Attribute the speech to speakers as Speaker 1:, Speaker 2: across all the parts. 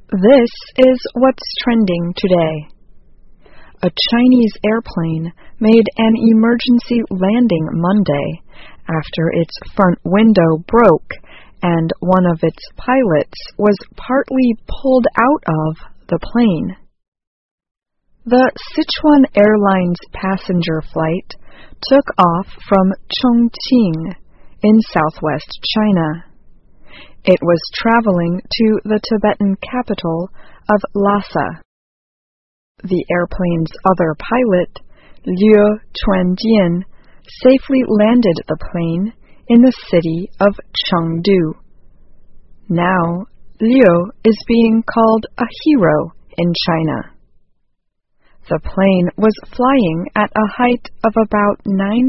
Speaker 1: This is what's trending today. A Chinese airplane made an emergency landing Monday after its front window broke and one of its pilots was partly pulled out of the plane. The Sichuan Airlines passenger flight took off from Chongqing in southwest China. It was traveling to the Tibetan capital of Lhasa. The airplane's other pilot, Liu Chuanjian, safely landed the plane in the city of Chengdu. Now, Liu is being called a hero in China. The plane was flying at a height of about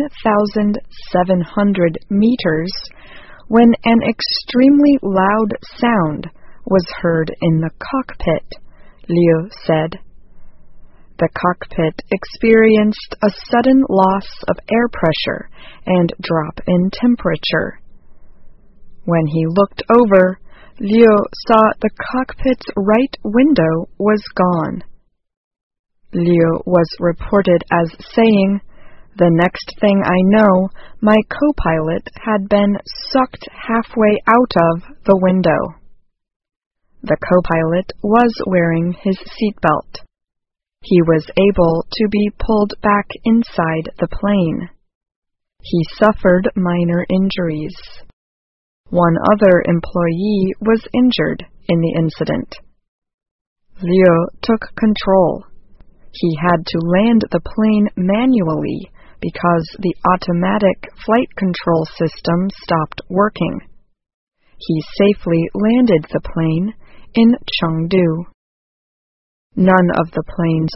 Speaker 1: 9,700 meters when an extremely loud sound was heard in the cockpit, Liu said. The cockpit experienced a sudden loss of air pressure and drop in temperature. When he looked over, Liu saw the cockpit's right window was gone. Liu was reported as saying, "The next thing I know, my co-pilot had been sucked halfway out of the window." The co-pilot was wearing his seatbelt. He was able to be pulled back inside the plane. He suffered minor injuries. One other employee was injured in the incident. Liu took control. He had to land the plane manually because the automatic flight control system stopped working. He safely landed the plane in Chengdu. None of the plane's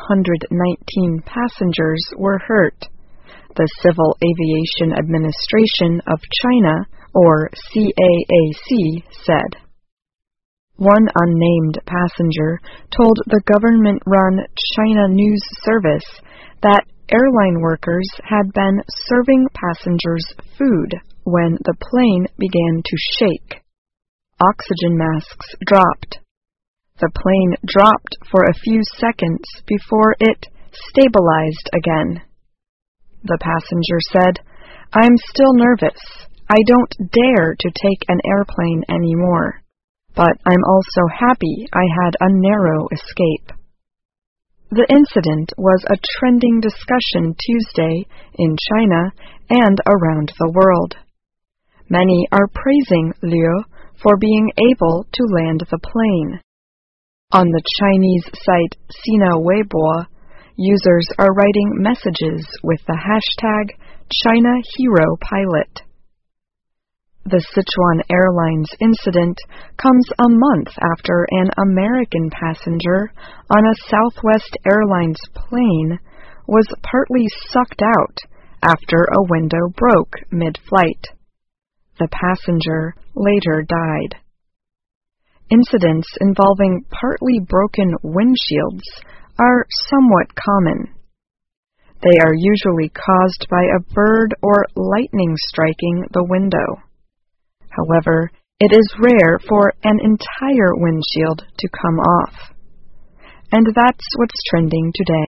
Speaker 1: 119 passengers were hurt, the Civil Aviation Administration of China, or CAAC, said. One unnamed passenger told the government-run China News Service that airline workers had been serving passengers food when the plane began to shake. Oxygen masks dropped. The plane dropped for a few seconds before it stabilized again. The passenger said, "I'm still nervous. I don't dare to take an airplane anymore. But I'm also happy I had a narrow escape." The incident was a trending discussion Tuesday in China and around the world. Many are praising Liu for being able to land the plane. On the Chinese site Sina Weibo, users are writing messages with the hashtag #ChinaHeroPilot. The Sichuan Airlines incident comes a month after an American passenger on a Southwest Airlines plane was partly sucked out after a window broke mid-flight. The passenger later died. Incidents involving partly broken windshields are somewhat common. They are usually caused by a bird or lightning striking the window. However, it is rare for an entire windshield to come off. And that's what's trending today.